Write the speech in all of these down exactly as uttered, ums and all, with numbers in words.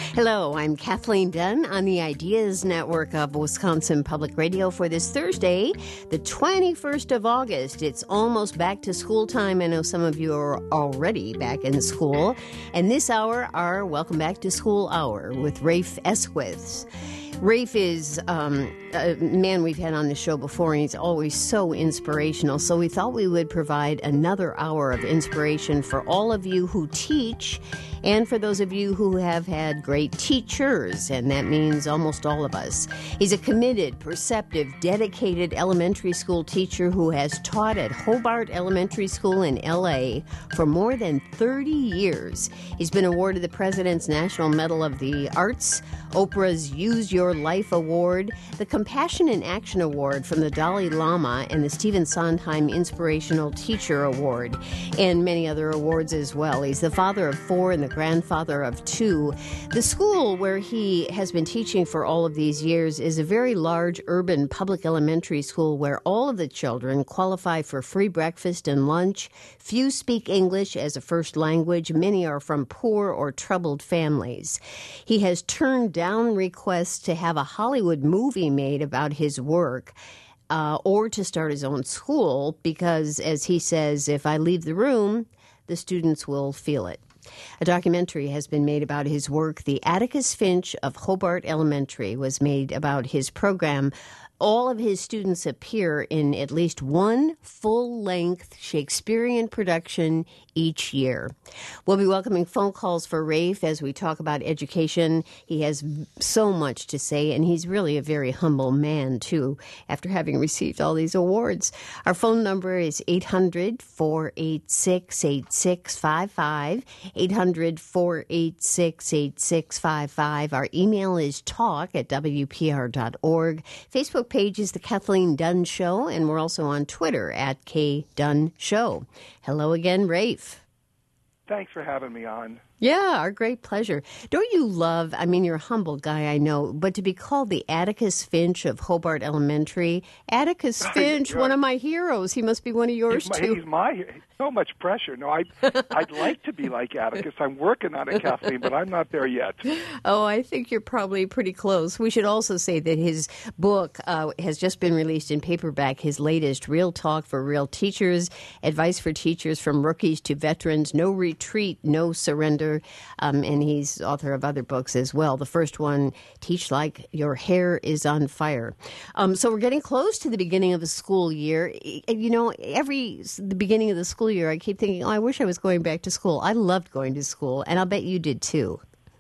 Hello, I'm Kathleen Dunn on the Ideas Network of Wisconsin Public Radio for this Thursday, the twenty-first of August. It's almost back to school time. I know some of you are already back in school. And this hour, our Welcome Back to School Hour with Rafe Esquiths. Rafe is um, a man we've had on the show before, and he's always so inspirational. So we thought we would provide another hour of inspiration for all of you who teach and for those of you who have had great teachers, and that means almost all of us. He's a committed, perceptive, dedicated elementary school teacher who has taught at Hobart Elementary School in L A for more than thirty years. He's been awarded the President's National Medal of the Arts, Oprah's Use Your Life Award, the Compassion in Action Award from the Dalai Lama, and the Stephen Sondheim Inspirational Teacher Award, and many other awards as well. He's the father of four and the grandfather of two. The school where he has been teaching for all of these years is a very large urban public elementary school where all of the children qualify for free breakfast and lunch. Few speak English as a first language. Many are from poor or troubled families. He has turned down requests to have a Hollywood movie made about his work uh, or to start his own school because, as he says, if I leave the room, the students will feel it. A documentary has been made about his work. The Atticus Finch of Hobart Elementary was made about his program. All of his students appear in at least one full-length Shakespearean production each year. We'll be welcoming phone calls for Rafe as we talk about education. He has so much to say, and he's really a very humble man, too, after having received all these awards. Our phone number is eight hundred, four eight six, eight six five five, eight hundred, four eight six, eight six five five. Our email is talk at w p r dot org. Facebook page is The Kathleen Dunn Show, and we're also on Twitter at K Dunn Show. Hello again, Rafe. Thanks for having me on. Yeah, our great pleasure. Don't you love, I mean, you're a humble guy, I know, but to be called the Atticus Finch of Hobart Elementary, Atticus Finch, one of my heroes. He must be one of yours, he's my, too. He's my, so much pressure. No, I, I'd like to be like Atticus. I'm working on it, Kathleen, but I'm not there yet. Oh, I think you're probably pretty close. We should also say that his book uh, has just been released in paperback, his latest, Real Talk for Real Teachers, Advice for Teachers from Rookies to Veterans, No Retreat, No Surrender. Um, and he's author of other books as well. The first one, Teach Like Your Hair is on Fire. Um, so we're getting close to the beginning of the school year. You know, every the beginning of the school year, I keep thinking, oh, I wish I was going back to school. I loved going to school, and I'll bet you did too.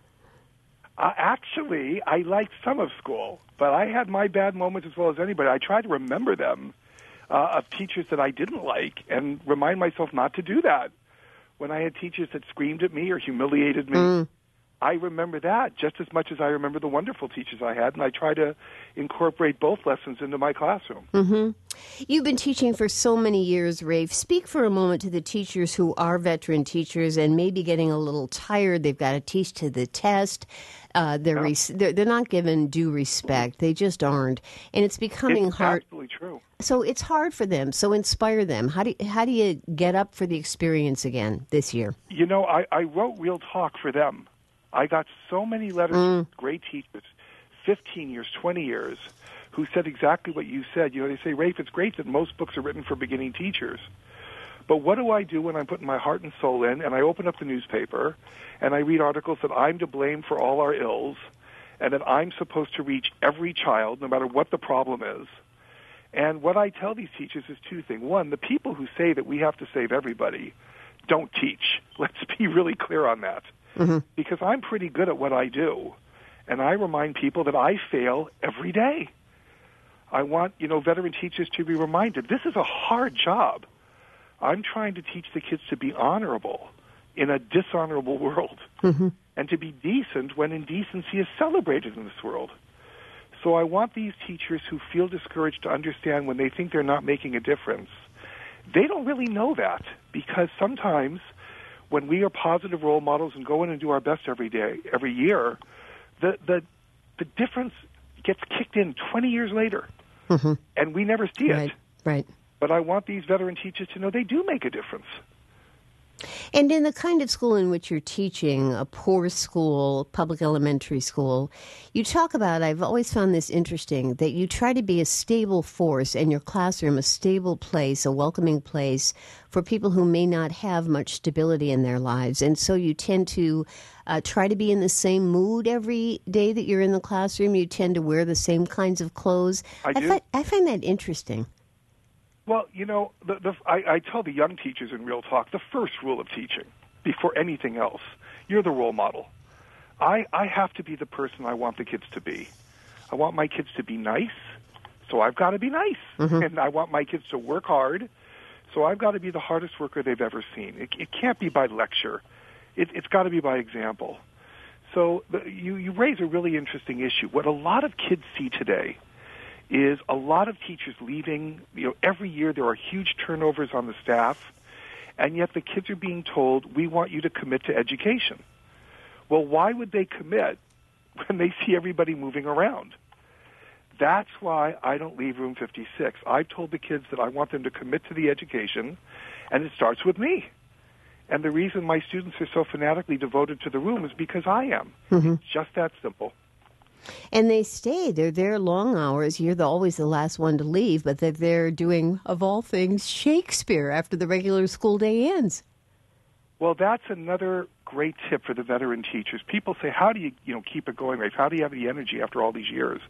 Uh, actually, I liked some of school, but I had my bad moments as well as anybody. I tried to remember them uh, of teachers that I didn't like and remind myself not to do that. When I had teachers that screamed at me or humiliated me, mm. I remember that just as much as I remember the wonderful teachers I had, and I try to incorporate both lessons into my classroom. Mm-hmm. You've been teaching for so many years, Rafe. Speak for a moment to the teachers who are veteran teachers and maybe getting a little tired. They've got to teach to the test. Uh, they're, yeah. res- they're they're not given due respect. They just aren't, and it's becoming it's hard. Absolutely true. So it's hard for them. So inspire them. How do you, how do you get up for the experience again this year? You know, I, I wrote Real Talk for them. I got so many letters mm. from great teachers, fifteen years, twenty years, who said exactly what you said. You know, they say, Rafe, it's great that most books are written for beginning teachers. But what do I do when I'm putting my heart and soul in and I open up the newspaper and I read articles that I'm to blame for all our ills and that I'm supposed to reach every child no matter what the problem is? And what I tell these teachers is two things. One, the people who say that we have to save everybody don't teach. Let's be really clear on that. Mm-hmm. Because I'm pretty good at what I do. And I remind people that I fail every day. I want, you know, veteran teachers to be reminded this is a hard job. I'm trying to teach the kids to be honorable in a dishonorable world mm-hmm. and to be decent when indecency is celebrated in this world. So I want these teachers who feel discouraged to understand when they think they're not making a difference. They don't really know that because sometimes when we are positive role models and go in and do our best every day, every year, the the, the difference gets kicked in twenty years later, mm-hmm. and we never see right, it. Right. But I want these veteran teachers to know they do make a difference. And in the kind of school in which you're teaching, a poor school, public elementary school, you talk about, I've always found this interesting, that you try to be a stable force in your classroom, a stable place, a welcoming place for people who may not have much stability in their lives. And so you tend to uh, try to be in the same mood every day that you're in the classroom. You tend to wear the same kinds of clothes. I do. I, fi- I find that interesting. Well, you know, the, the, I, I tell the young teachers in Real Talk, the first rule of teaching, before anything else, you're the role model. I, I have to be the person I want the kids to be. I want my kids to be nice, so I've got to be nice. Mm-hmm. And I want my kids to work hard, so I've got to be the hardest worker they've ever seen. It, it can't be by lecture. It, it's got to be by example. So the, you, you raise a really interesting issue. What a lot of kids see today is a lot of teachers leaving. You know, every year there are huge turnovers on the staff, and yet the kids are being told, we want you to commit to education. Well, why would they commit when they see everybody moving around? That's why I don't leave room fifty-six. I've told the kids that I want them to commit to the education, and it starts with me. And the reason my students are so fanatically devoted to the room is because I am. Mm-hmm. It's just that simple. And they stay. They're there long hours. You're the, always the last one to leave, but they're there doing, of all things, Shakespeare after the regular school day ends. Well, that's another great tip for the veteran teachers. People say, how do you, you know, keep it going, Rafe? How do you have the energy after all these years?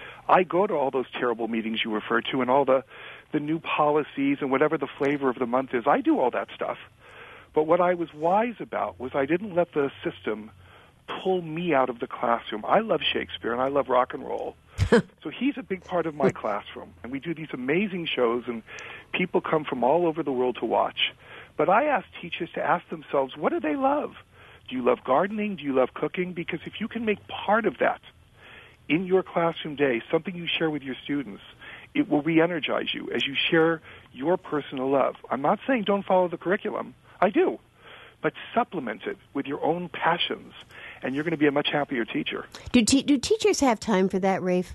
I go to all those terrible meetings you refer to and all the, the new policies and whatever the flavor of the month is. I do all that stuff. But what I was wise about was I didn't let the system pull me out of the classroom. I love Shakespeare and I love rock and roll. So he's a big part of my classroom. And we do these amazing shows and people come from all over the world to watch. But I ask teachers to ask themselves, what do they love? Do you love gardening? Do you love cooking? Because if you can make part of that in your classroom day, something you share with your students, it will re-energize you as you share your personal love. I'm not saying don't follow the curriculum. I do. But supplement it with your own passions, and you're going to be a much happier teacher. Do te- do teachers have time for that, Rafe?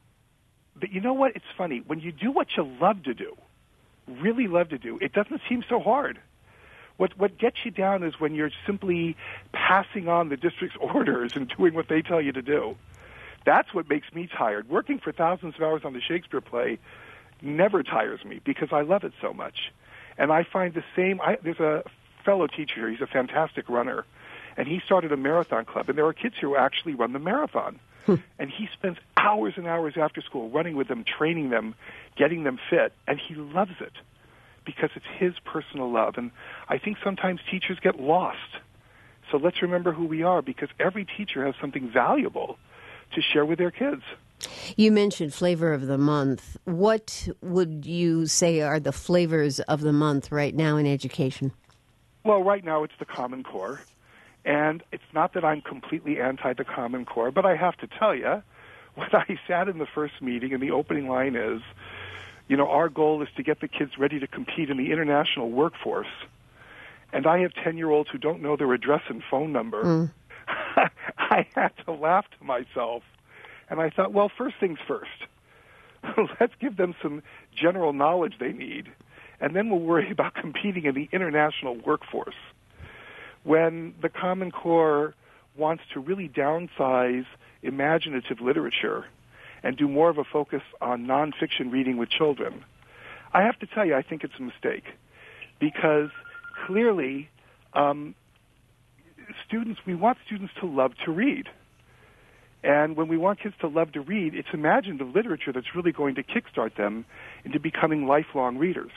But you know what? It's funny. When you do what you love to do, really love to do, it doesn't seem so hard. What what gets you down is when you're simply passing on the district's orders and doing what they tell you to do. That's what makes me tired. Working for thousands of hours on the Shakespeare play never tires me because I love it so much. And I find the same. I, there's a fellow teacher here. He's a fantastic runner. And he started a marathon club. And there are kids who actually run the marathon. Hmm. And he spends hours and hours after school running with them, training them, getting them fit. And he loves it because it's his personal love. And I think sometimes teachers get lost. So let's remember who we are because every teacher has something valuable to share with their kids. You mentioned flavor of the month. What would you say are the flavors of the month right now in education? Well, right now it's the Common Core. And it's not that I'm completely anti the Common Core, but I have to tell you, when I sat in the first meeting and the opening line is, you know, our goal is to get the kids ready to compete in the international workforce. And I have ten-year-olds who don't know their address and phone number. Mm. I had to laugh to myself. And I thought, well, first things first. Let's give them some general knowledge they need, and then we'll worry about competing in the international workforce. When the Common Core wants to really downsize imaginative literature and do more of a focus on nonfiction reading with children, I have to tell you, I think it's a mistake. Because clearly, um, students, we want students to love to read. And when we want kids to love to read, it's imaginative literature that's really going to kickstart them into becoming lifelong readers.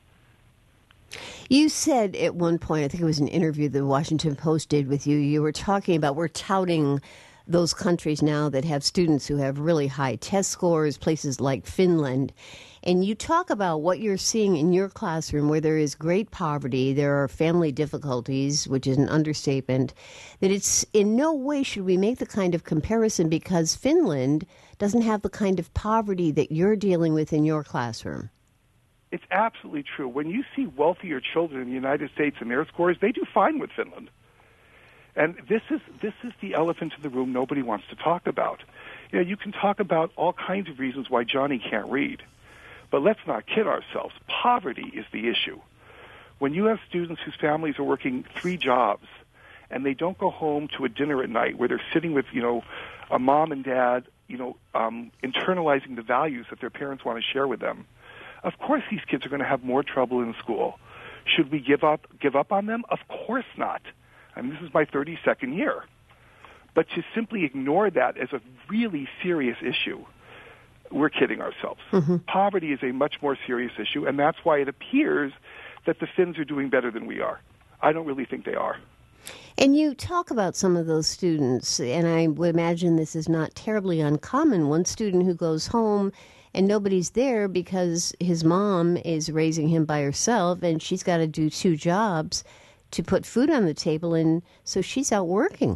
You said at one point, I think it was an interview the Washington Post did with you, you were talking about we're touting those countries now that have students who have really high test scores, places like Finland. And you talk about what you're seeing in your classroom where there is great poverty, there are family difficulties, which is an understatement, that it's in no way should we make the kind of comparison because Finland doesn't have the kind of poverty that you're dealing with in your classroom. It's absolutely true. When you see wealthier children in the United States and their scores, they do fine with Finland. And this is this is the elephant in the room nobody wants to talk about. You know, you can talk about all kinds of reasons why Johnny can't read. But let's not kid ourselves. Poverty is the issue. When you have students whose families are working three jobs and they don't go home to a dinner at night where they're sitting with, you know, a mom and dad, you know, um, internalizing the values that their parents want to share with them, of course these kids are going to have more trouble in school. Should we give up give up on them? Of course not. I mean, this is my thirty-second year. But to simply ignore that as a really serious issue, we're kidding ourselves. Mm-hmm. Poverty is a much more serious issue, and that's why it appears that the Finns are doing better than we are. I don't really think they are. And you talk about some of those students, and I would imagine this is not terribly uncommon. One student who goes home and nobody's there because his mom is raising him by herself, and she's got to do two jobs to put food on the table, and so she's out working.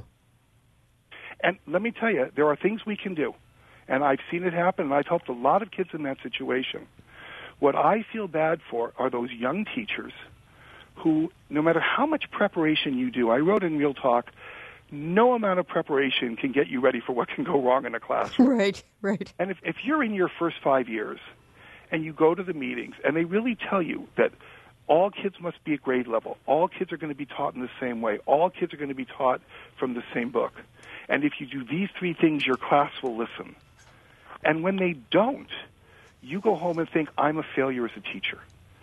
And let me tell you, there are things we can do, and I've seen it happen, and I've helped a lot of kids in that situation. What I feel bad for are those young teachers who, no matter how much preparation you do, I wrote in Real Talk, no amount of preparation can get you ready for what can go wrong in a classroom. Right, right. And if, if you're in your first five years and you go to the meetings and they really tell you that all kids must be at grade level, all kids are going to be taught in the same way, all kids are going to be taught from the same book, and if you do these three things, your class will listen. And when they don't, you go home and think, I'm a failure as a teacher.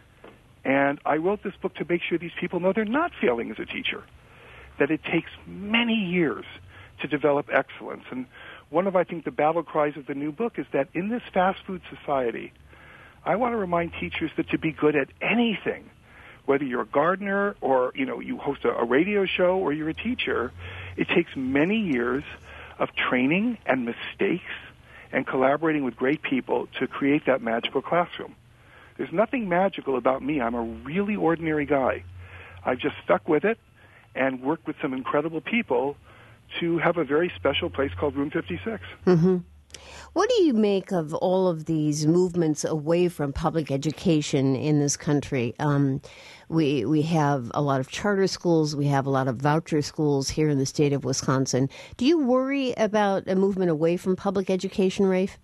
And I wrote this book to make sure these people know they're not failing as a teacher, that it takes many years to develop excellence. And one of, I think, the battle cries of the new book is that in this fast food society, I want to remind teachers that to be good at anything, whether you're a gardener or, you know, you host a, a radio show or you're a teacher, it takes many years of training and mistakes and collaborating with great people to create that magical classroom. There's nothing magical about me. I'm a really ordinary guy. I've just stuck with it and worked with some incredible people to have a very special place called Room fifty-six. Mm-hmm. What do you make of all of these movements away from public education in this country? Um, we we have a lot of charter schools. We have a lot of voucher schools here in the state of Wisconsin. Do you worry about a movement away from public education, Rafe?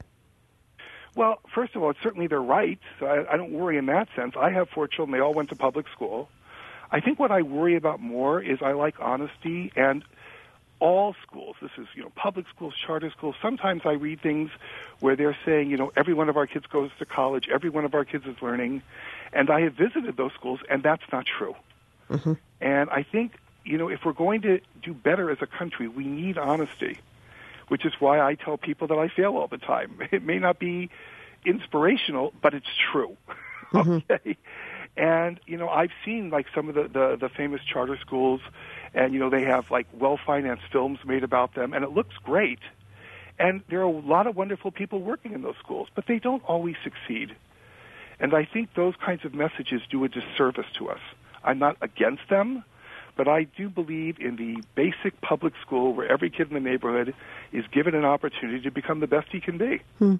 Well, first of all, it's certainly their right, so I, I don't worry in that sense. I have four children. They all went to public school. I think what I worry about more is I like honesty, and all schools, this is, you know, public schools, charter schools, sometimes I read things where they're saying, you know, every one of our kids goes to college, every one of our kids is learning, and I have visited those schools, and that's not true. Mm-hmm. And I think, you know, if we're going to do better as a country, we need honesty, which is why I tell people that I fail all the time. It may not be inspirational, but it's true. Mm-hmm. Okay? And, you know, I've seen, like, some of the, the, the famous charter schools, and, you know, they have, like, well-financed films made about them, and it looks great. And there are a lot of wonderful people working in those schools, but they don't always succeed. And I think those kinds of messages do a disservice to us. I'm not against them, but I do believe in the basic public school where every kid in the neighborhood is given an opportunity to become the best he can be. Hmm.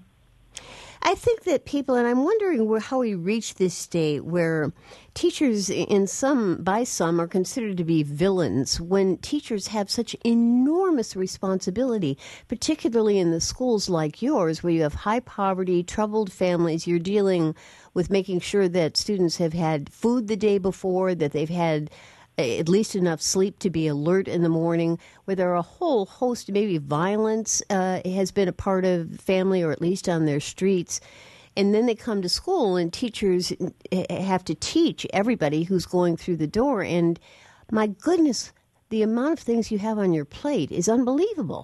I think that people, and I'm wondering where, how we reach this state where teachers, in some, by some, are considered to be villains when teachers have such enormous responsibility, particularly in the schools like yours where you have high poverty, troubled families. You're dealing with making sure that students have had food the day before, that they've had at least enough sleep to be alert in the morning, where there are a whole host, maybe violence uh, has been a part of family or at least on their streets. And then they come to school and teachers have to teach everybody who's going through the door. And my goodness, the amount of things you have on your plate is unbelievable.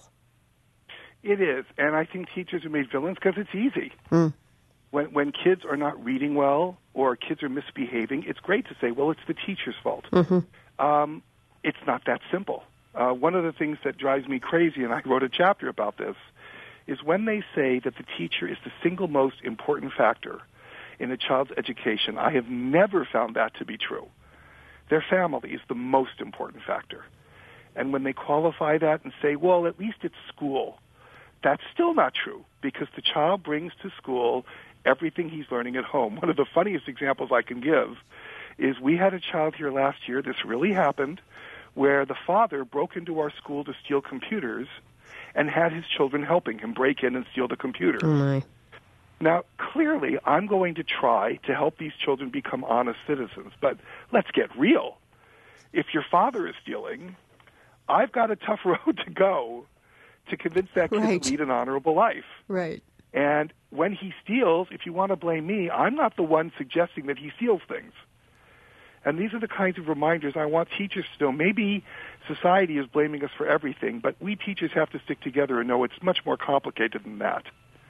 It is. And I think teachers are made villains because it's easy. Mm. When, when kids are not reading well or kids are misbehaving, it's great to say, well, it's the teacher's fault. Mm-hmm. Um, it's not that simple. Uh, one of the things that drives me crazy, and I wrote a chapter about this, is when they say that the teacher is the single most important factor in a child's education. I have never found that to be true. Their family is the most important factor. And when they qualify that and say, well, at least it's school, that's still not true because the child brings to school everything he's learning at home. One of the funniest examples I can give is we had a child here last year, this really happened, where the father broke into our school to steal computers and had his children helping him break in and steal the computers. Oh my. Now, clearly, I'm going to try to help these children become honest citizens, but let's get real. If your father is stealing, I've got a tough road to go to convince that kid Right. to lead an honorable life. Right. And when he steals, if you want to blame me, I'm not the one suggesting that he steals things. And these are the kinds of reminders I want teachers to know. Maybe society is blaming us for everything, but we teachers have to stick together and know it's much more complicated than that.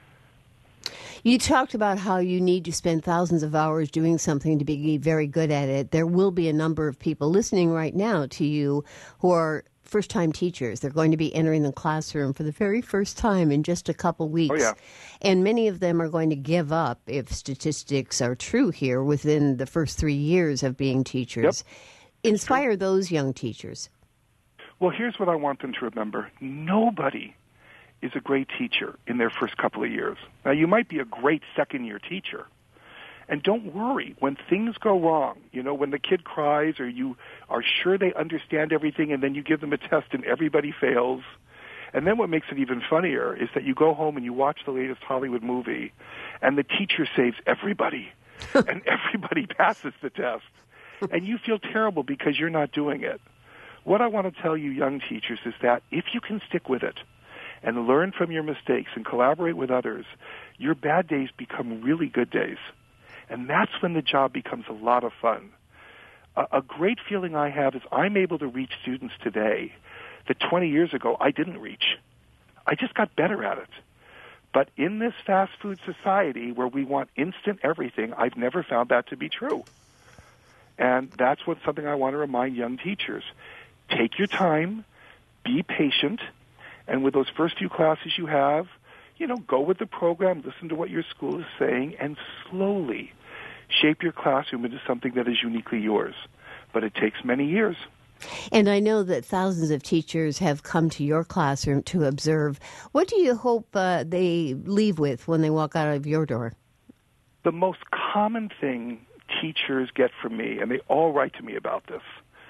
You talked about how you need to spend thousands of hours doing something to be very good at it. There will be a number of people listening right now to you who are first-time teachers. They're going to be entering the classroom for the very first time in just a couple weeks. Oh, yeah. And many of them are going to give up, if statistics are true here, within the first three years of being teachers. Yep. Inspire those young teachers. Well, here's what I want them to remember. Nobody is a great teacher in their first couple of years. Now, you might be a great second-year teacher. And don't worry, when things go wrong, you know, when the kid cries or you are sure they understand everything and then you give them a test and everybody fails. And then what makes it even funnier is that you go home and you watch the latest Hollywood movie and the teacher saves everybody and everybody passes the test. And you feel terrible because you're not doing it. What I want to tell you young teachers is that if you can stick with it and learn from your mistakes and collaborate with others, your bad days become really good days. And that's when the job becomes a lot of fun. A, a great feeling I have is I'm able to reach students today that twenty years ago I didn't reach. I just got better at it. But in this fast food society where we want instant everything, I've never found that to be true. And that's what something I want to remind young teachers. Take your time, be patient, and with those first few classes you have, you know, go with the program, listen to what your school is saying, and slowly shape your classroom into something that is uniquely yours. But it takes many years. And I know that thousands of teachers have come to your classroom to observe. What do you hope uh, they leave with when they walk out of your door? The most common thing teachers get from me, and they all write to me about this,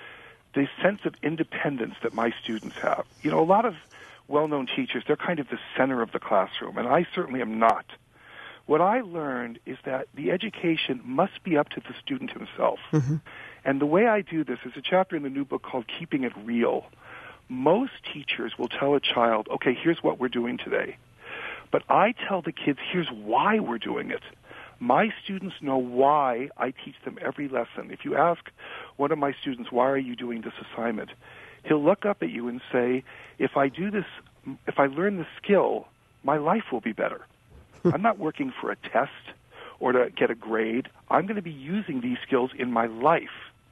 the sense of independence that my students have. You know, a lot of well-known teachers, they're kind of the center of the classroom, and I certainly am not. What I learned is that the education must be up to the student himself. Mm-hmm. And the way I do this is a chapter in the new book called Keeping It Real. Most teachers will tell a child, okay, here's what we're doing today. But I tell the kids, here's why we're doing it. My students know why I teach them every lesson. If you ask one of my students, why are you doing this assignment? He'll look up at you and say, if I do this, if I learn the skill, my life will be better. I'm not working for a test or to get a grade. I'm going to be using these skills in my life.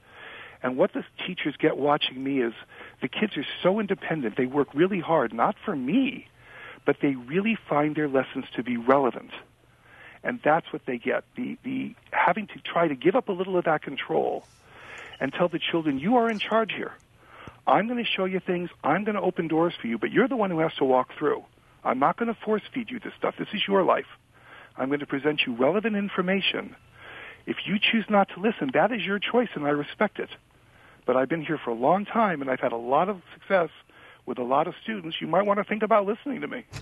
And what the teachers get watching me is the kids are so independent. They work really hard, not for me, but they really find their lessons to be relevant. And that's what they get, the, the having to try to give up a little of that control and tell the children, you are in charge here. I'm going to show you things. I'm going to open doors for you, but you're the one who has to walk through. I'm not going to force feed you this stuff. This is your life. I'm going to present you relevant information. If you choose not to listen, that is your choice, and I respect it. But I've been here for a long time, and I've had a lot of success with a lot of students. You might want to think about listening to me.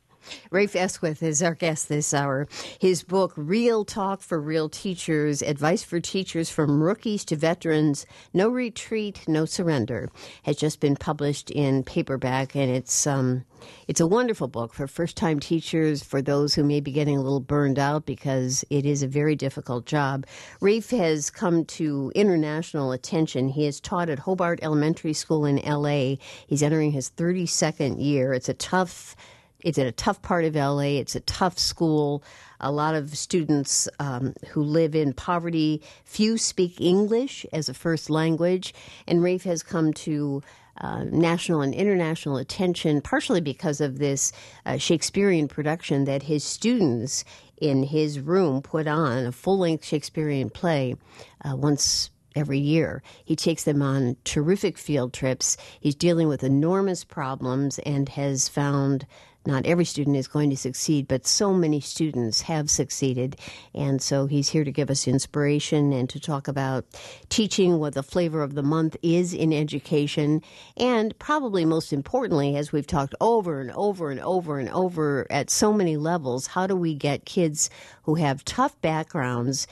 Rafe Esquith is our guest this hour. His book, Real Talk for Real Teachers, Advice for Teachers from Rookies to Veterans, No Retreat, No Surrender, has just been published in paperback, and it's um, it's a wonderful book for first-time teachers, for those who may be getting a little burned out because it is a very difficult job. Rafe has come to international attention. He has taught at Hobart Elementary School in L A. He's entering his thirty-second year. It's a tough It's in a tough part of L A. It's a tough school. A lot of students um, who live in poverty, few speak English as a first language. And Rafe has come to uh, national and international attention, partially because of this uh, Shakespearean production that his students in his room put on, a full-length Shakespearean play, uh, once every year. He takes them on terrific field trips. He's dealing with enormous problems and has found not every student is going to succeed, but so many students have succeeded. And so he's here to give us inspiration and to talk about teaching, what the flavor of the month is in education, and probably most importantly, as we've talked over and over and over and over at so many levels, how do we get kids who have tough backgrounds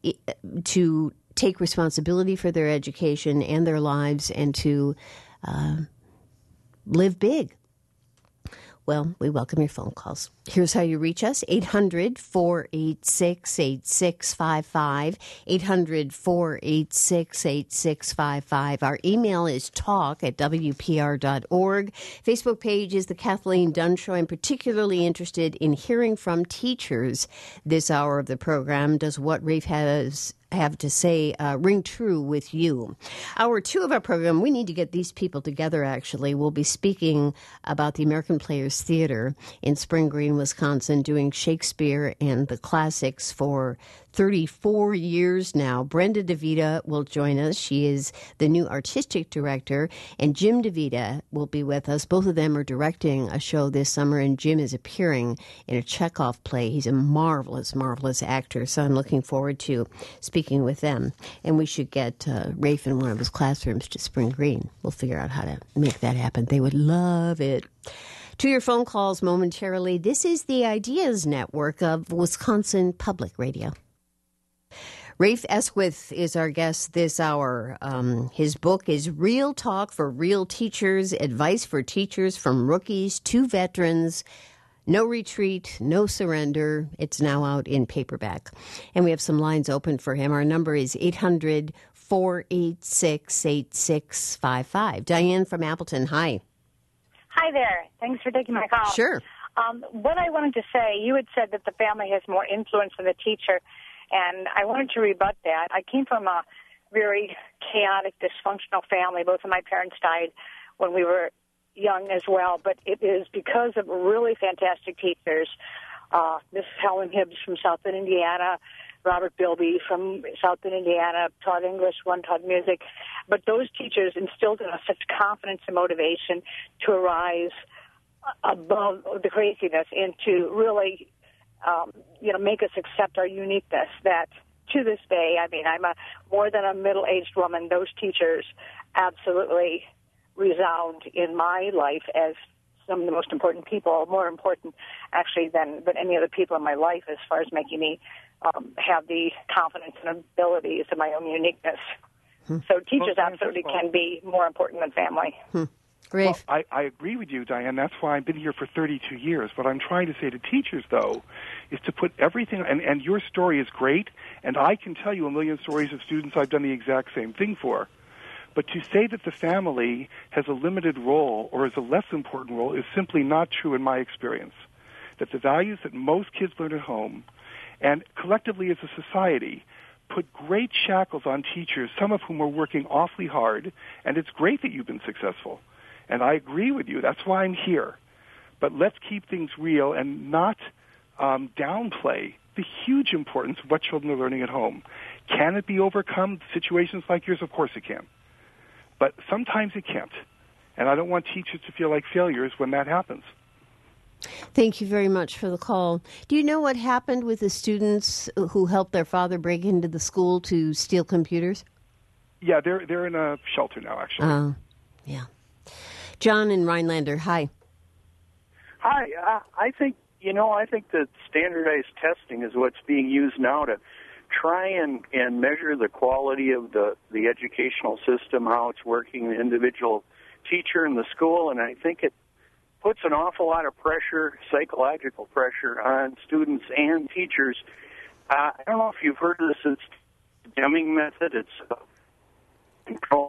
to take responsibility for their education and their lives and to uh, live big? Well, we welcome your phone calls. Here's how you reach us, eight hundred, four eight six, eight six five five, eight hundred, four eight six, eight six five five. Our email is talk at w p r dot org. Facebook page is The Kathleen Dunn Show. I'm particularly interested in hearing from teachers this hour of the program. Does what Rafe has have to say uh, ring true with you? Hour two of our program, we need to get these people together, actually. We'll be speaking about the American Players Theater in Spring Green, Wisconsin, doing Shakespeare and the classics for thirty-four years now. Brenda DeVita will join us. She is the new artistic director, and Jim DeVita will be with us. Both of them are directing a show this summer, and Jim is appearing in a Chekhov play. He's a marvelous, marvelous actor, so I'm looking forward to speaking with them. And we should get uh, Rafe in one of his classrooms to Spring Green. We'll figure out how to make that happen. They would love it. To your phone calls momentarily. This is the Ideas Network of Wisconsin Public Radio. Rafe Esquith is our guest this hour. Um, his book is Real Talk for Real Teachers, Advice for Teachers from Rookies to Veterans. No retreat, no surrender. It's now out in paperback. And we have some lines open for him. Our number is eight hundred, four eight six, eight six five five. Diane from Appleton, hi. Hi there. Thanks for taking my call. Sure. Um, what I wanted to say, you had said that the family has more influence than the teacher, and I wanted to rebut that. I came from a very chaotic, dysfunctional family. Both of my parents died when we were young as well, but it is because of really fantastic teachers. Uh, Missus Helen Hibbs from South Bend, Indiana, Robert Bilby from South Bend, Indiana, taught English, one taught music. But those teachers instilled in us such confidence and motivation to arise above the craziness and to really, um, you know, make us accept our uniqueness that to this day, I mean, I'm a more than a middle-aged woman. Those teachers absolutely resound in my life as some of the most important people, more important actually than, than any other people in my life as far as making me um, have the confidence and abilities of my own uniqueness. Hmm. So teachers well, absolutely well, can be more important than family. Hmm. Well, I, I agree with you, Diane. That's why I've been here for thirty-two years. What I'm trying to say to teachers, though, is to put everything, and, and your story is great, and I can tell you a million stories of students I've done the exact same thing for. But to say that the family has a limited role or is a less important role is simply not true in my experience. That the values that most kids learn at home, and collectively as a society, put great shackles on teachers, some of whom are working awfully hard, and it's great that you've been successful. And I agree with you. That's why I'm here. But let's keep things real and not um, downplay the huge importance of what children are learning at home. Can it be overcome? Situations like yours, of course it can. But sometimes it can't. And I don't want teachers to feel like failures when that happens. Thank you very much for the call. Do you know what happened with the students who helped their father break into the school to steal computers? Yeah, they're they're in a shelter now, actually. Oh, uh, yeah. John in Rhinelander, hi. Hi. Uh, I think, you know, I think that standardized testing is what's being used now to try and, and measure the quality of the, the educational system, how it's working, the individual teacher in the school, and I think it puts an awful lot of pressure, psychological pressure, on students and teachers. Uh, I don't know if you've heard of this. It's the Deming method. It's uh, control.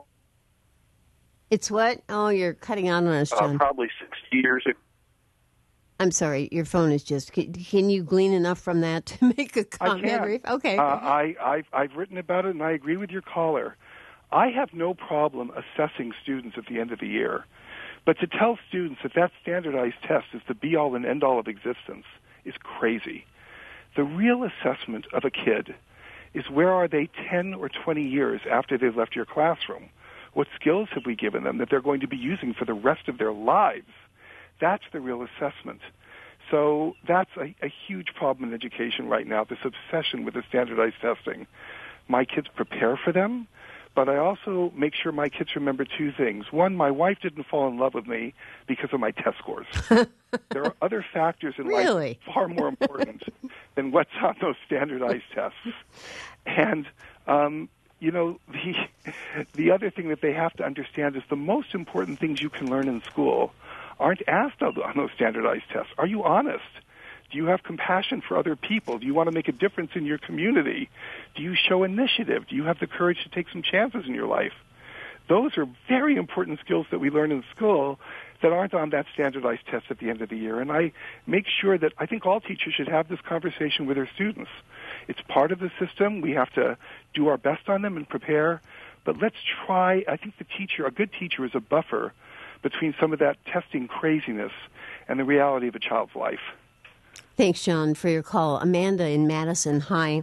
It's what? Oh, you're cutting out on us, John. Uh, probably sixty years ago. I'm sorry, your phone is just... Can, can you glean enough from that to make a comment? I can. Okay. Uh, I, I've, I've written about it, and I agree with your caller. I have no problem assessing students at the end of the year. But to tell students that that standardized test is the be-all and end-all of existence is crazy. The real assessment of a kid is where are they ten or twenty years after they've left your classroom? What skills have we given them that they're going to be using for the rest of their lives? That's the real assessment. So that's a, a huge problem in education right now, this obsession with the standardized testing. My kids prepare for them, but I also make sure my kids remember two things. One, my wife didn't fall in love with me because of my test scores. There are other factors in really? life far more important than what's on those standardized tests. And, um, you know, the the other thing that they have to understand is the most important things you can learn in school aren't asked on those standardized tests. Are you honest? Do you have compassion for other people? Do you want to make a difference in your community? Do you show initiative? Do you have the courage to take some chances in your life? Those are very important skills that we learn in school that aren't on that standardized test at the end of the year. And I make sure that I think all teachers should have this conversation with their students. It's part of the system. We have to do our best on them and prepare. But let's try, I think the teacher, a good teacher is a buffer between some of that testing craziness and the reality of a child's life. Thanks, John, for your call. Amanda in Madison, hi.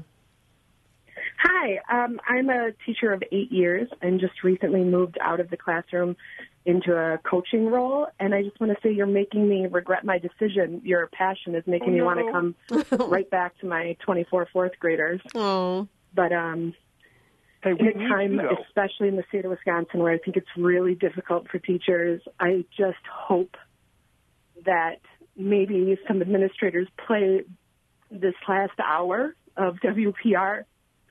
Hi, um, I'm a teacher of eight years and just recently moved out of the classroom into a coaching role. And I just want to say you're making me regret my decision. Your passion is making oh, me no. want to come right back to my twenty-four fourth graders. Oh. But um, hey, in a time, especially in the state of Wisconsin, where I think it's really difficult for teachers, I just hope that maybe some administrators play this last hour of W P R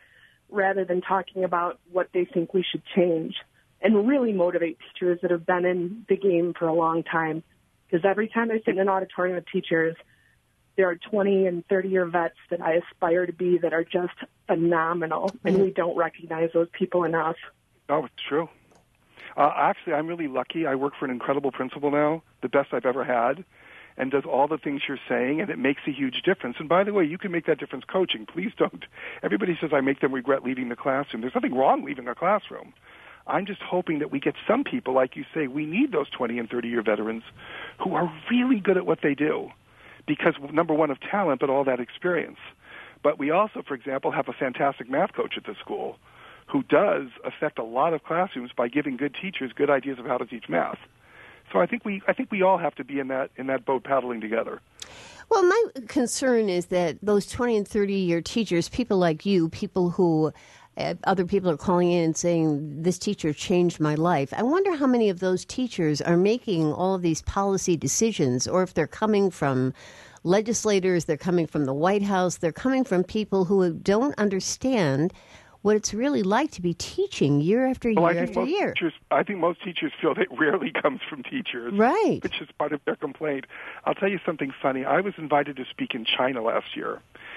rather than talking about what they think we should change, and really motivate teachers that have been in the game for a long time. Because every time I sit in an auditorium with teachers, there are twenty and thirty-year vets that I aspire to be that are just phenomenal, mm-hmm. and we don't recognize those people enough. Oh, it's true. Uh, actually, I'm really lucky. I work for an incredible principal now, the best I've ever had, and does all the things you're saying, and it makes a huge difference. And by the way, you can make that difference coaching. Please don't. Everybody says I make them regret leaving the classroom. There's nothing wrong leaving a classroom. I'm just hoping that we get some people, like you say, we need those twenty and thirty-year veterans who are really good at what they do because, number one, of talent, but all that experience. But we also, for example, have a fantastic math coach at the school who does affect a lot of classrooms by giving good teachers good ideas of how to teach math. So I think we I think we all have to be in that in that boat paddling together. Well, my concern is that those twenty and thirty-year teachers, people like you, people who uh, other people are calling in and saying, this teacher changed my life. I wonder how many of those teachers are making all of these policy decisions, or if they're coming from legislators, they're coming from the White House, they're coming from people who don't understand what it's really like to be teaching year after year well, I think after most year. Teachers, I think most teachers feel that it rarely comes from teachers, right? Which is part of their complaint. I'll tell you something funny. I was invited to speak in China last year,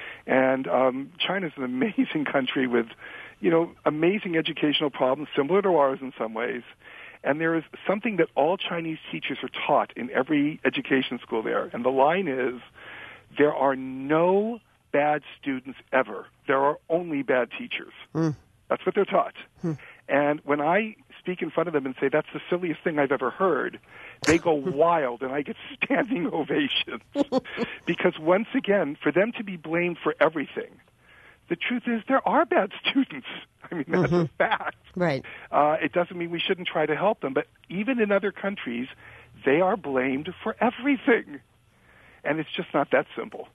and um, China's an amazing country with, you know, amazing educational problems, similar to ours in some ways. And there is something that all Chinese teachers are taught in every education school there, and the line is, there are no bad students ever. There are only bad teachers. Mm. That's what they're taught. Mm. And when I speak in front of them and say, that's the silliest thing I've ever heard, they go wild, and I get standing ovations. Because once again, for them to be blamed for everything, the truth is there are bad students. I mean, that's mm-hmm. a fact. Right. Uh, it doesn't mean we shouldn't try to help them, but even in other countries, they are blamed for everything. And it's just not that simple.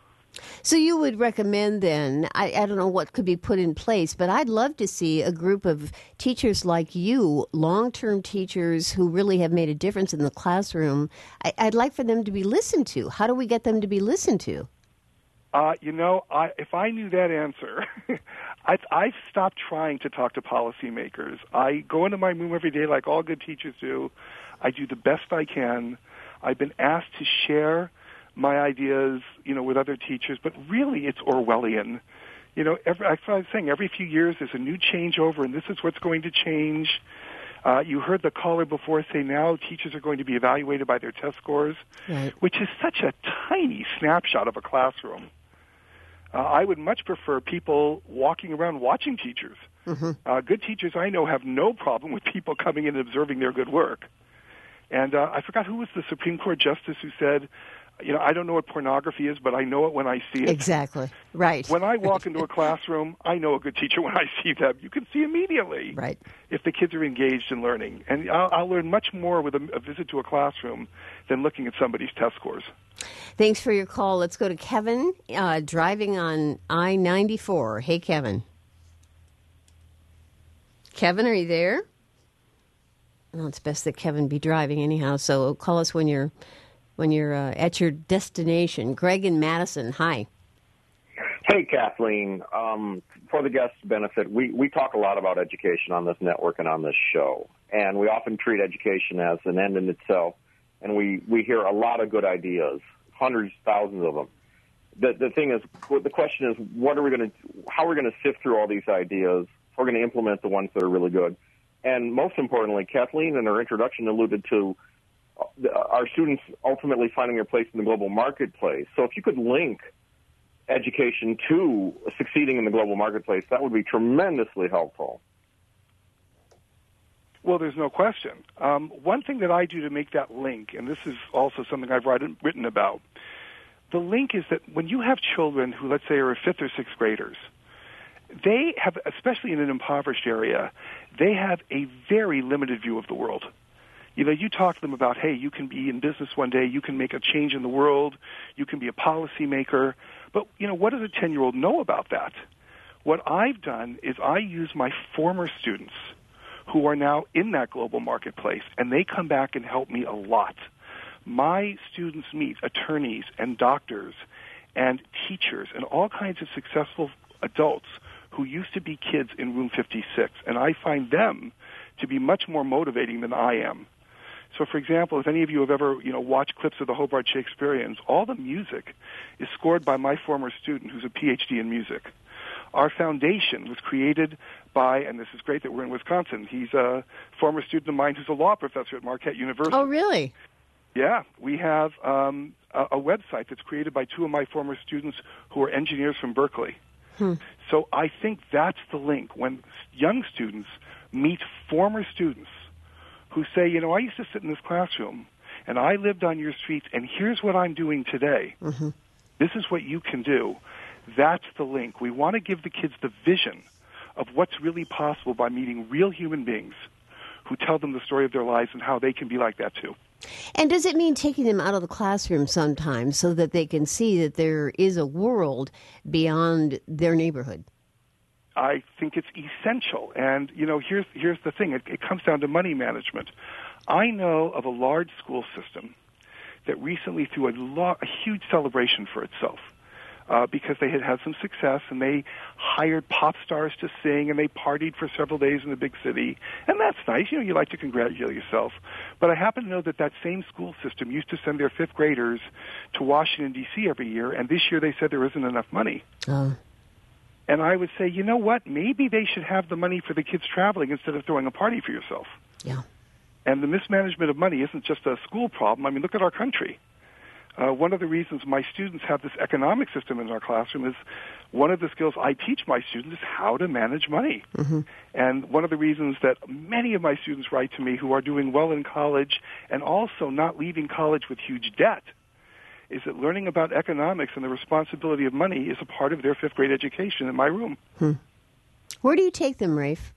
So you would recommend then, I, I don't know what could be put in place, but I'd love to see a group of teachers like you, long-term teachers who really have made a difference in the classroom. I, I'd like for them to be listened to. How do we get them to be listened to? Uh, you know, I, if I knew that answer, I, I've stopped trying to talk to policymakers. I go into my room every day like all good teachers do. I do the best I can. I've been asked to share my ideas, you know, with other teachers, but really it's Orwellian. You know, every, I was saying every few years there's a new changeover, and this is what's going to change. Uh, you heard the caller before say now teachers are going to be evaluated by their test scores, right, which is such a tiny snapshot of a classroom. Uh, I would much prefer people walking around watching teachers. Mm-hmm. Uh, good teachers I know have no problem with people coming in and observing their good work. And uh, I forgot who was the Supreme Court justice who said, you know, I don't know what pornography is, but I know it when I see it. Exactly. Right. When I walk into a classroom, I know a good teacher when I see them. You can see immediately right. if the kids are engaged in learning. And I'll, I'll learn much more with a, a visit to a classroom than looking at somebody's test scores. Thanks for your call. Let's go to Kevin, uh, driving on I ninety-four. Hey, Kevin. Kevin, are you there? Well, it's best that Kevin be driving anyhow, so call us when you're when you're uh, at your destination. Greg and Madison, hi. Hey, Kathleen. Um, for the guests' benefit, we, we talk a lot about education on this network and on this show, and we often treat education as an end in itself, and we, we hear a lot of good ideas, hundreds, thousands of them. The, the thing is, the question is, what are we going to, how are we going to sift through all these ideas? We're going to implement the ones that are really good. And most importantly, Kathleen in her introduction alluded to our students ultimately finding their place in the global marketplace. So if you could link education to succeeding in the global marketplace, that would be tremendously helpful. Well, there's no question. Um, one thing that I do to make that link, and this is also something I've written, written about, the link is that when you have children who, let's say, are fifth or sixth graders, they have, especially in an impoverished area, they have a very limited view of the world. You know, you talk to them about, hey, you can be in business one day, you can make a change in the world, you can be a policymaker. But, you know, what does a ten-year-old know about that? What I've done is I use my former students who are now in that global marketplace, and they come back and help me a lot. My students meet attorneys and doctors and teachers and all kinds of successful adults who used to be kids in room fifty-six, and I find them to be much more motivating than I am. So, for example, if any of you have ever, you know, watched clips of the Hobart Shakespeareans, all the music is scored by my former student who's a P H D in music. Our foundation was created by, and this is great that we're in Wisconsin, he's a former student of mine who's a law professor at Marquette University. Oh, really? Yeah. We have um, a, a website that's created by two of my former students who are engineers from Berkeley. Hmm. So I think that's the link. When young students meet former students who say, you know, I used to sit in this classroom, and I lived on your streets, and here's what I'm doing today. Mm-hmm. This is what you can do. That's the link. We want to give the kids the vision of what's really possible by meeting real human beings who tell them the story of their lives and how they can be like that too. And does it mean taking them out of the classroom sometimes so that they can see that there is a world beyond their neighborhood? I think it's essential. And, you know, here's here's the thing. It, it comes down to money management. I know of a large school system that recently threw a, lo- a huge celebration for itself uh, because they had had some success, and they hired pop stars to sing, and they partied for several days in the big city. And that's nice. You know, you like to congratulate yourself. But I happen to know that that same school system used to send their fifth graders to Washington, D C every year, and this year they said there isn't enough money. Oh. And I would say, you know what? Maybe they should have the money for the kids traveling instead of throwing a party for yourself. Yeah. And the mismanagement of money isn't just a school problem. I mean, look at our country. Uh, one of the reasons my students have this economic system in our classroom is one of the skills I teach my students is how to manage money. Mm-hmm. And one of the reasons that many of my students write to me who are doing well in college and also not leaving college with huge debt is that learning about economics and the responsibility of money is a part of their fifth grade education in my room. Hmm. Where do you take them, Rafe?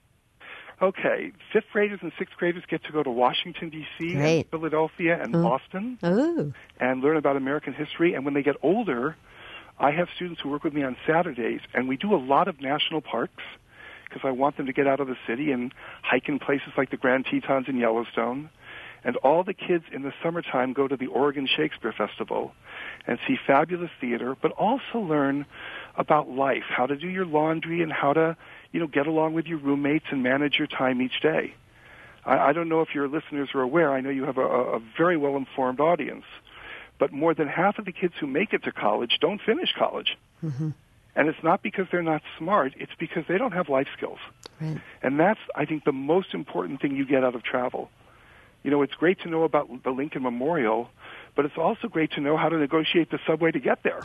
Okay, fifth graders and sixth graders get to go to Washington, D C, and Philadelphia, and oh. Boston, oh. and learn about American history. And when they get older, I have students who work with me on Saturdays, and we do a lot of national parks because I want them to get out of the city and hike in places like the Grand Tetons in Yellowstone. And all the kids in the summertime go to the Oregon Shakespeare Festival and see fabulous theater, but also learn about life, how to do your laundry and how to, you know, get along with your roommates and manage your time each day. I, I don't know if your listeners are aware. I know you have a, a very well-informed audience. But more than half of the kids who make it to college don't finish college. Mm-hmm. And it's not because they're not smart. It's because they don't have life skills. Right. And that's, I think, the most important thing you get out of travel. You know, it's great to know about the Lincoln Memorial, but it's also great to know how to negotiate the subway to get there.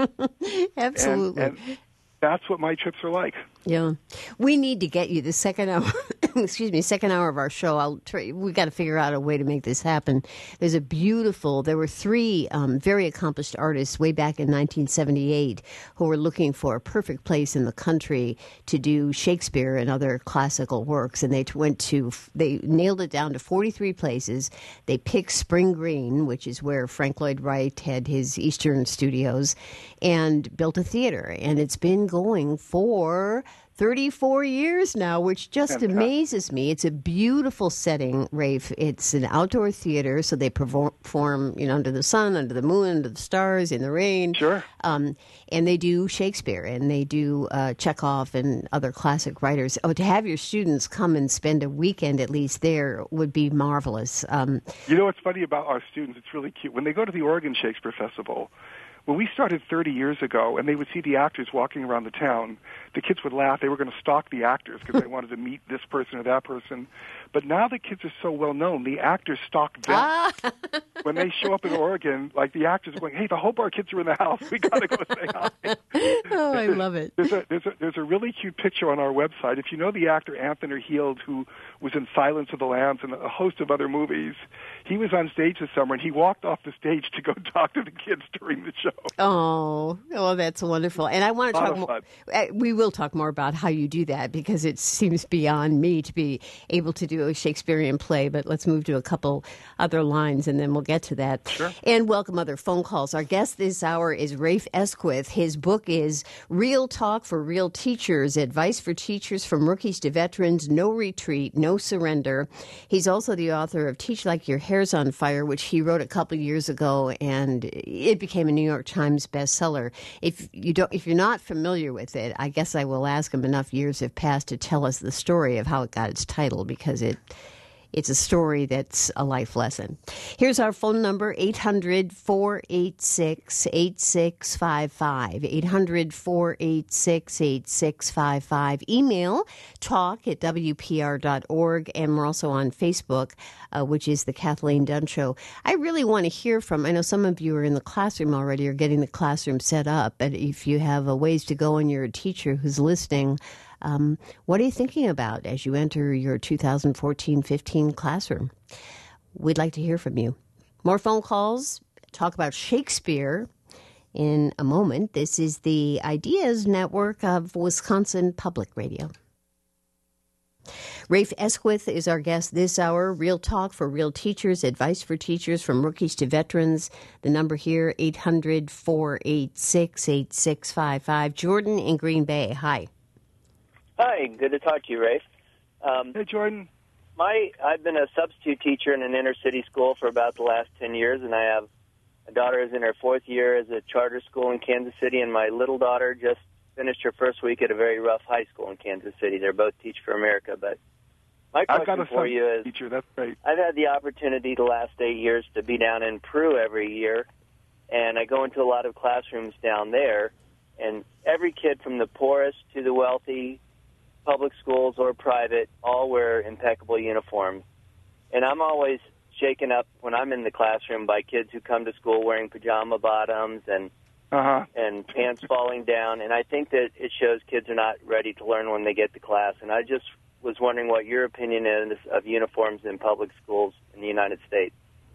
Absolutely. And, and that's what my trips are like. Yeah. We need to get you the second hour excuse me, second hour of our show, I'll try, we got to figure out a way to make this happen. There's a beautiful, there were three um, very accomplished artists way back in nineteen seventy-eight who were looking for a perfect place in the country to do Shakespeare and other classical works. And they went to, they nailed it down to forty-three places. They picked Spring Green, which is where Frank Lloyd Wright had his Eastern studios, and built a theater. And it's been going for thirty-four years now, which just Fantastic. amazes me. It's a beautiful setting, Rafe. It's an outdoor theater, so they perform, you know, under the sun, under the moon, under the stars, in the rain. Sure. Um, and they do Shakespeare, and they do uh, Chekhov and other classic writers. Oh, to have your students come and spend a weekend at least there would be marvelous. Um, you know what's funny about our students? It's really cute. When they go to the Oregon Shakespeare Festival, when we started thirty years ago and they would see the actors walking around the town, the kids would laugh. They were going to stalk the actors because they wanted to meet this person or that person. But now the kids are so well known, the actors stalk them. Ah. When they show up in Oregon, like the actors are going, hey, the Hobart kids are in the house. We got to go say hi. Oh, I love it. There's a, there's, a, there's a really cute picture on our website. If you know the actor Anthony Heald, who was in Silence of the Lambs and a host of other movies, he was on stage this summer, and he walked off the stage to go talk to the kids during the show. Oh, oh, that's wonderful. And I want to talk more. We will talk more about how you do that because it seems beyond me to be able to do a Shakespearean play. But let's move to a couple other lines, and then we'll get to that. Sure. And welcome other phone calls. Our guest this hour is Rafe Esquith. His book is Real Talk for Real Teachers, Advice for Teachers from Rookies to Veterans, No Retreat, No Surrender. He's also the author of Teach Like Your Hair's on Fire, which he wrote a couple years ago, and it became a New York Times bestseller. If you don't, if you're not familiar with it, I guess I will ask him. Enough years have passed to tell us the story of how it got its title, because it it's a story that's a life lesson. Here's our phone number, eight hundred, four eight six, eight six five five, eight hundred, four eight six, eight six five five. Email talk at w p r dot org, and we're also on Facebook, uh, which is The Kathleen Dunn Show. I really want to hear from, I know some of you are in the classroom already or getting the classroom set up, but if you have a ways to go and you're a teacher who's listening, Um, what are you thinking about as you enter your two thousand fourteen fifteen classroom? We'd like to hear from you. More phone calls, talk about Shakespeare in a moment. This is the Ideas Network of Wisconsin Public Radio. Rafe Esquith is our guest this hour. Real Talk for Real Teachers, Advice for Teachers from Rookies to Veterans. The number here, eight hundred, four eight six, eight six five five. Jordan in Green Bay, hi. Hi, good to talk to you, Rafe. Um, hey, Jordan. My, I've been a substitute teacher in an inner-city school for about the last ten years, and I have a daughter who's in her fourth year as a charter school in Kansas City, and my little daughter just finished her first week at a very rough high school in Kansas City. They're both Teach for America. But my question I've got a for you is, teacher. That's great. I've had the opportunity the last eight years to be down in Peru every year, and I go into a lot of classrooms down there, and every kid from the poorest to the wealthy, public schools or private, all wear impeccable uniforms. And I'm always shaken up when I'm in the classroom by kids who come to school wearing pajama bottoms and uh-huh. and pants falling down. And I think that it shows kids are not ready to learn when they get to class. And I just was wondering what your opinion is of uniforms in public schools in the United States.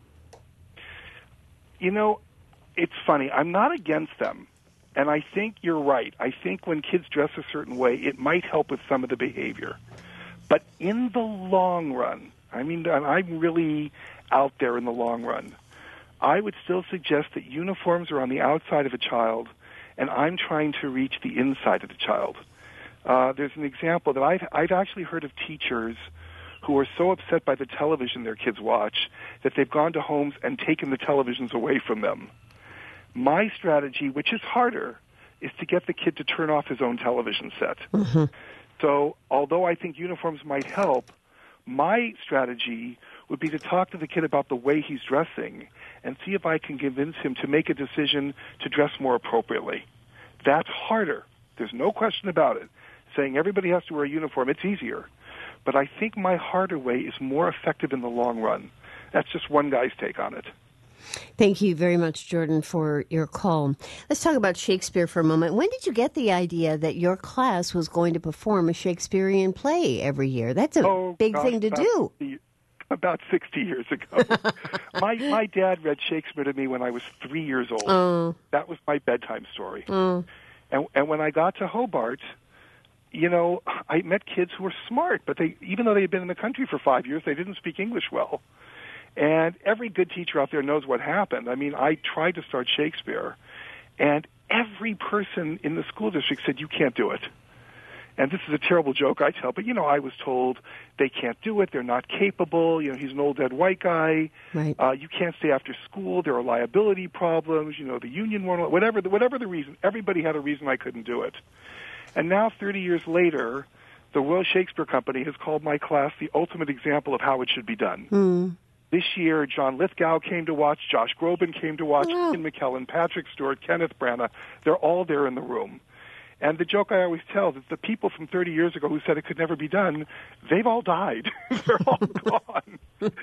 You know, it's funny. I'm not against them. And I think you're right. I think when kids dress a certain way, it might help with some of the behavior. But in the long run, I mean, I'm really out there in the long run, I would still suggest that uniforms are on the outside of a child, and I'm trying to reach the inside of the child. Uh, there's an example that I've, I've actually heard of teachers who are so upset by the television their kids watch that they've gone to homes and taken the televisions away from them. My strategy, which is harder, is to get the kid to turn off his own television set. Mm-hmm. So although I think uniforms might help, my strategy would be to talk to the kid about the way he's dressing and see if I can convince him to make a decision to dress more appropriately. That's harder. There's no question about it. Saying everybody has to wear a uniform, it's easier. But I think my harder way is more effective in the long run. That's just one guy's take on it. Thank you very much, Jordan, for your call. Let's talk about Shakespeare for a moment. When did you get the idea that your class was going to perform a Shakespearean play every year? That's a oh, big gosh, thing to about do. sixty, about sixty years ago. my my dad read Shakespeare to me when I was three years old. Oh. That was my bedtime story. Oh. And, and when I got to Hobart, you know, I met kids who were smart, but they, even though they had been in the country for five years, they didn't speak English well. And every good teacher out there knows what happened. I mean, I tried to start Shakespeare, and every person in the school district said, you can't do it. And this is a terrible joke I tell, but, you know, I was told they can't do it, they're not capable, you know, he's an old dead white guy, right. uh, you can't stay after school, there are liability problems, you know, the union won't, whatever the, whatever the reason, everybody had a reason I couldn't do it. And now, thirty years later, the Royal Shakespeare Company has called my class the ultimate example of how it should be done. Mm. This year, John Lithgow came to watch, Josh Groban came to watch, Oh. Ian McKellen, Patrick Stewart, Kenneth Branagh. They're all there in the room. And the joke I always tell is that the people from thirty years ago who said it could never be done, they've all died. They're all gone.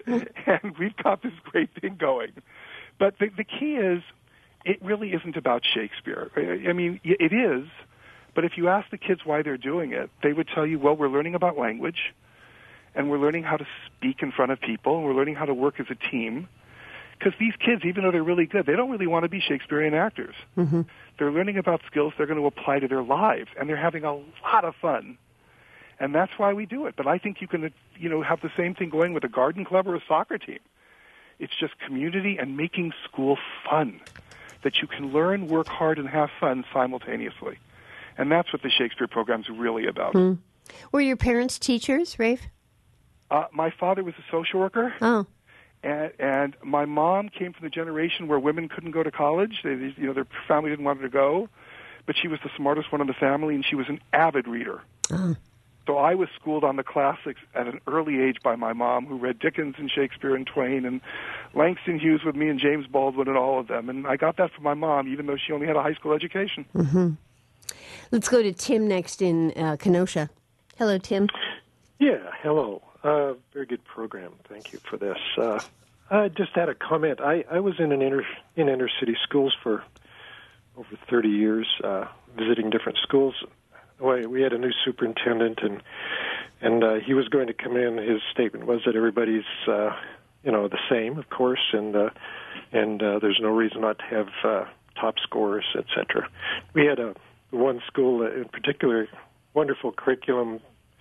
And we've got this great thing going. But the, the key is, it really isn't about Shakespeare. I, I mean, it is, but if you ask the kids why they're doing it, they would tell you, well, we're learning about language, and we're learning how to speak in front of people, and we're learning how to work as a team. Because these kids, even though they're really good, they don't really want to be Shakespearean actors. Mm-hmm. They're learning about skills they're going to apply to their lives, and they're having a lot of fun. And that's why we do it. But I think you can, you know, have the same thing going with a garden club or a soccer team. It's just community and making school fun, that you can learn, work hard, and have fun simultaneously. And that's what the Shakespeare program's really about. Mm. Were your parents teachers, Rafe? Uh, my father was a social worker. Oh. And, and my mom came from the generation where women couldn't go to college. They, they, you know, their family didn't want her to go. But she was the smartest one in the family, and she was an avid reader. Oh. So I was schooled on the classics at an early age by my mom, who read Dickens and Shakespeare and Twain and Langston Hughes with me and James Baldwin and all of them. And I got that from my mom, even though she only had a high school education. Mm-hmm. Let's go to Tim next in uh, Kenosha. Hello, Tim. Yeah, hello. Uh, very good program. Thank you for this. Uh, I just had a comment. I, I was in an inner in inner city schools for over thirty years, uh, visiting different schools. We, we had a new superintendent, and and uh, he was going to come in. His statement was that everybody's uh, you know the same, of course, and uh, and uh, there's no reason not to have uh, top scorers, et cetera. We had a one school in particular, wonderful curriculum,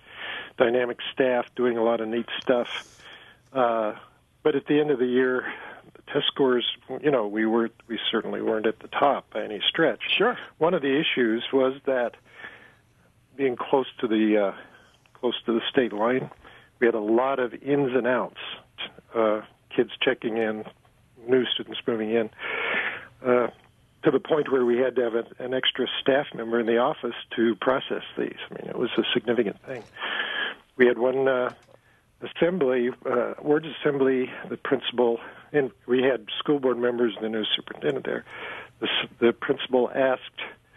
dynamic staff doing a lot of neat stuff. Uh, but at the end of the year, the test scores, you know, we were we certainly weren't at the top by any stretch. Sure. One of the issues was that being close to the uh, close to the state line, we had a lot of ins and outs. Uh, kids checking in, new students moving in. Uh, to the point where we had to have a, an extra staff member in the office to process these. I mean, it was a significant thing. We had one uh, assembly, uh, words assembly, the principal, and we had school board members and the new superintendent there. The, the principal asked,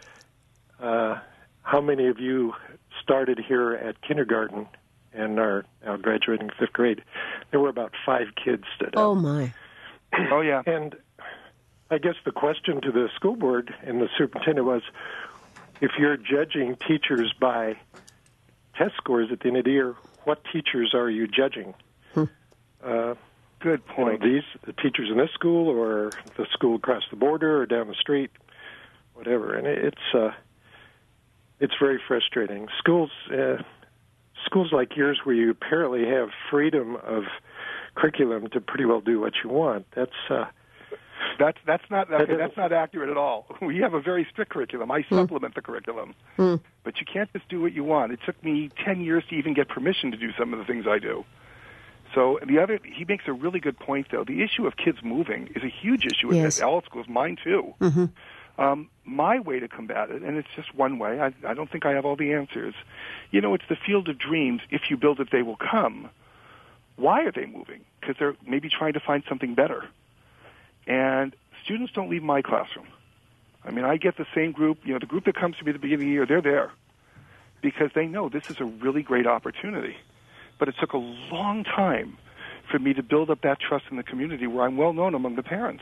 uh, how many of you started here at kindergarten and are now graduating fifth grade? There were about five kids stood up. Oh, my. Oh, yeah. And I guess the question to the school board and the superintendent was, if you're judging teachers by test scores at the end of the year, what teachers are you judging? Hmm. Uh, Good point. You know, these the teachers in this school, or the school across the border, or down the street, whatever. And it, it's uh, it's very frustrating. Schools, uh, schools like yours, where you apparently have freedom of curriculum to pretty well do what you want. That's uh, That's that's not okay, that's not accurate at all. We have a very strict curriculum. I supplement mm. the curriculum, mm. but you can't just do what you want. It took me ten years to even get permission to do some of the things I do. So the other, he makes a really good point, though. The issue of kids moving is a huge issue yes. at all schools. Mine too. Mm-hmm. Um, my way to combat it, and it's just one way. I, I don't think I have all the answers. You know, it's the field of dreams. If you build it, they will come. Why are they moving? Because they're maybe trying to find something better. And students don't leave my classroom. I mean, I get the same group, you know, the group that comes to me at the beginning of the year, they're there because they know this is a really great opportunity. But it took a long time for me to build up that trust in the community where I'm well known among the parents.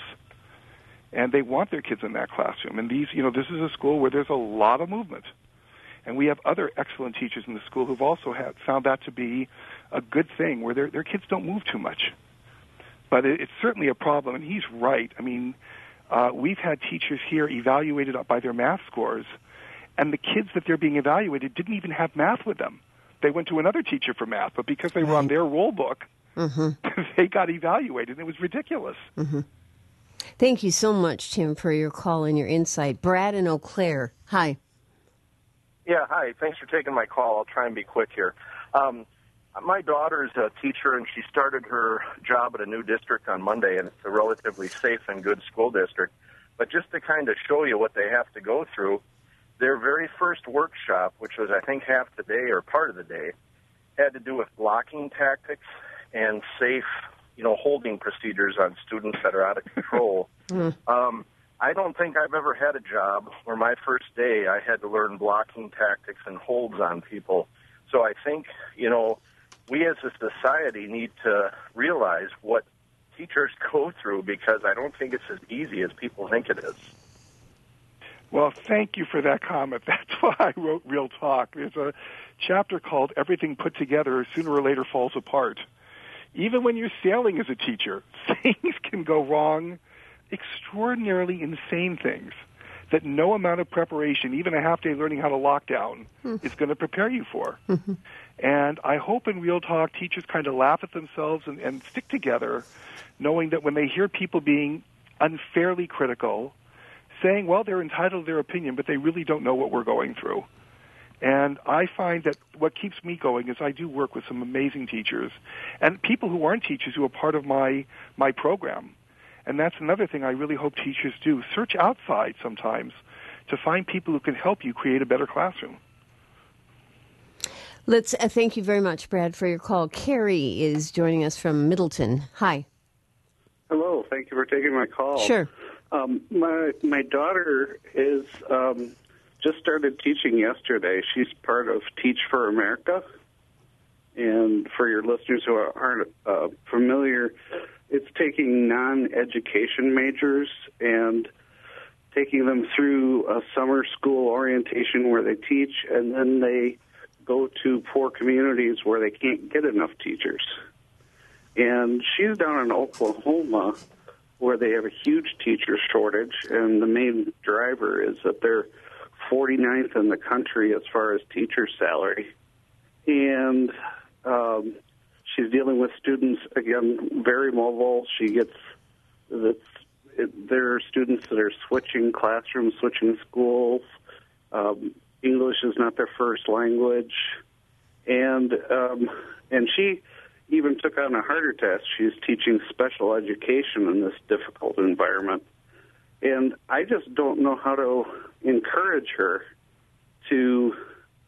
And they want their kids in that classroom. And these, you know, this is a school where there's a lot of movement. And we have other excellent teachers in the school who've also had, found that to be a good thing, where their their kids don't move too much. But it, it's certainly a problem, and he's right. I mean, uh, we've had teachers here evaluated by their math scores, and the kids that they're being evaluated didn't even have math with them. They went to another teacher for math, but because they were on their roll book, mm-hmm. they got evaluated, and it was ridiculous. Mm-hmm. Thank you so much, Tim, for your call and your insight. Brad in Eau Claire, hi. Yeah, hi. Thanks for taking my call. I'll try and be quick here. Um, my daughter's a teacher, and she started her job at a new district on Monday, and it's a relatively safe and good school district. But just to kind of show you what they have to go through, their very first workshop, which was, I think, half the day or part of the day, had to do with blocking tactics and safe, you know, holding procedures on students that are out of control. mm. um, I don't think I've ever had a job where my first day I had to learn blocking tactics and holds on people. So I think, you know, we as a society need to realize what teachers go through, because I don't think it's as easy as people think it is. Well, thank you for that comment. That's why I wrote Real Talk. There's a chapter called Everything Put Together Sooner or Later Falls Apart. Even when you're sailing as a teacher, things can go wrong, extraordinarily insane things that no amount of preparation, even a half day learning how to lock down, mm. is going to prepare you for. Mm-hmm. And I hope in Real Talk teachers kind of laugh at themselves and, and stick together, knowing that when they hear people being unfairly critical, saying, well, they're entitled to their opinion, but they really don't know what we're going through. And I find that what keeps me going is I do work with some amazing teachers and people who aren't teachers who are part of my my program. And that's another thing I really hope teachers do. Search outside sometimes to find people who can help you create a better classroom. Let's uh, thank you very much, Brad, for your call. Carrie is joining us from Middleton. Hi. Hello. Thank you for taking my call. Sure. Um, my my daughter is um, just started teaching yesterday. She's part of Teach for America. And for your listeners who aren't uh, familiar, it's taking non-education majors and taking them through a summer school orientation where they teach, and then they go to poor communities where they can't get enough teachers. And she's down in Oklahoma where they have a huge teacher shortage, and the main driver is that they're forty-ninth in the country as far as teacher salary. And um, she's dealing with students, again, very mobile. She gets, the, it, there are students that are switching classrooms, switching schools. Um, English is not their first language. And um, and she even took on a harder test. She's teaching special education in this difficult environment. And I just don't know how to encourage her to,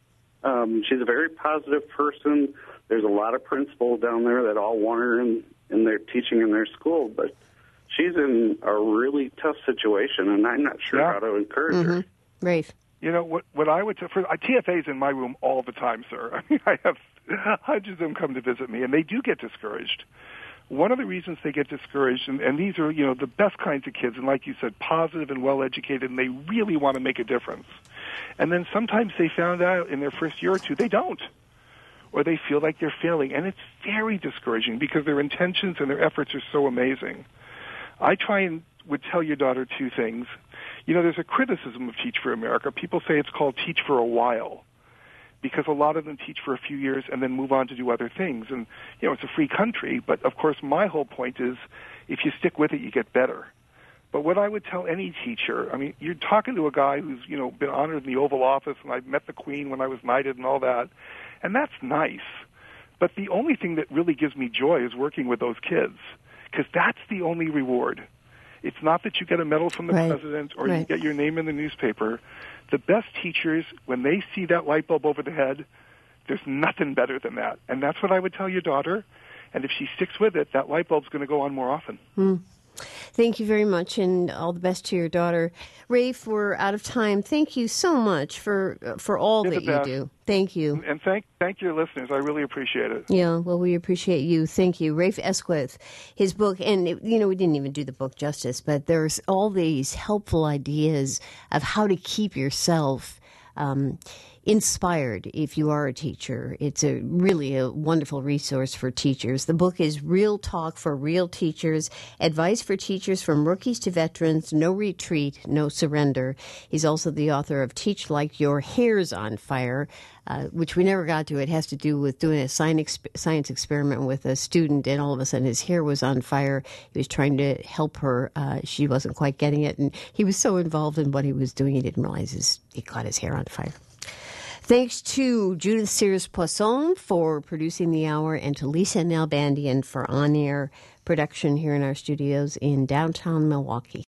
um, she's a very positive person. There's a lot of principals down there that all want her in, in their teaching in their school, but she's in a really tough situation, and I'm not sure yeah. how to encourage mm-hmm. her. Right. You know, what what I would say, for, T F A is in my room all the time, sir. I mean, I have hundreds of them come to visit me, and they do get discouraged. One of the reasons they get discouraged, and, and these are, you know, the best kinds of kids, and like you said, positive and well-educated, and they really want to make a difference. And then sometimes they found out in their first year or two they don't, or they feel like they're failing, and it's very discouraging because their intentions and their efforts are so amazing. I try and would tell your daughter two things. You know, there's a criticism of Teach for America. People say it's called Teach for a While because a lot of them teach for a few years and then move on to do other things. And, you know, it's a free country, but, of course, my whole point is if you stick with it, you get better. But what I would tell any teacher, I mean, you're talking to a guy who's, you know, been honored in the Oval Office, and I met the Queen when I was knighted and all that, and that's nice. But the only thing that really gives me joy is working with those kids because that's the only reward. It's not that you get a medal from the right. president or right. you get your name in the newspaper. The best teachers, when they see that light bulb over the head, there's nothing better than that. And that's what I would tell your daughter. And if she sticks with it, that light bulb's going to go on more often. Mm. Thank you very much, and all the best to your daughter. Rafe, we're out of time. Thank you so much for for all You're that the you best. do. Thank you. And thank thank your listeners. I really appreciate it. Yeah, well, we appreciate you. Thank you. Rafe Esquith, his book, and, it, you know, we didn't even do the book justice, but there's all these helpful ideas of how to keep yourself um, inspired if you are a teacher. It's a really a wonderful resource for teachers. The book is Real Talk for Real Teachers, Advice for Teachers from Rookies to Veterans, No Retreat, No Surrender. He's also the author of Teach Like Your Hair's on Fire, uh, which we never got to. It has to do with doing a science science experiment with a student, and all of a sudden his hair was on fire. He was trying to help her. Uh, she wasn't quite getting it, and he was so involved in what he was doing, he didn't realize his, he caught his hair on fire. Thanks to Judith Sears Poisson for producing the hour, and to Lisa Nalbandian for on-air production here in our studios in downtown Milwaukee.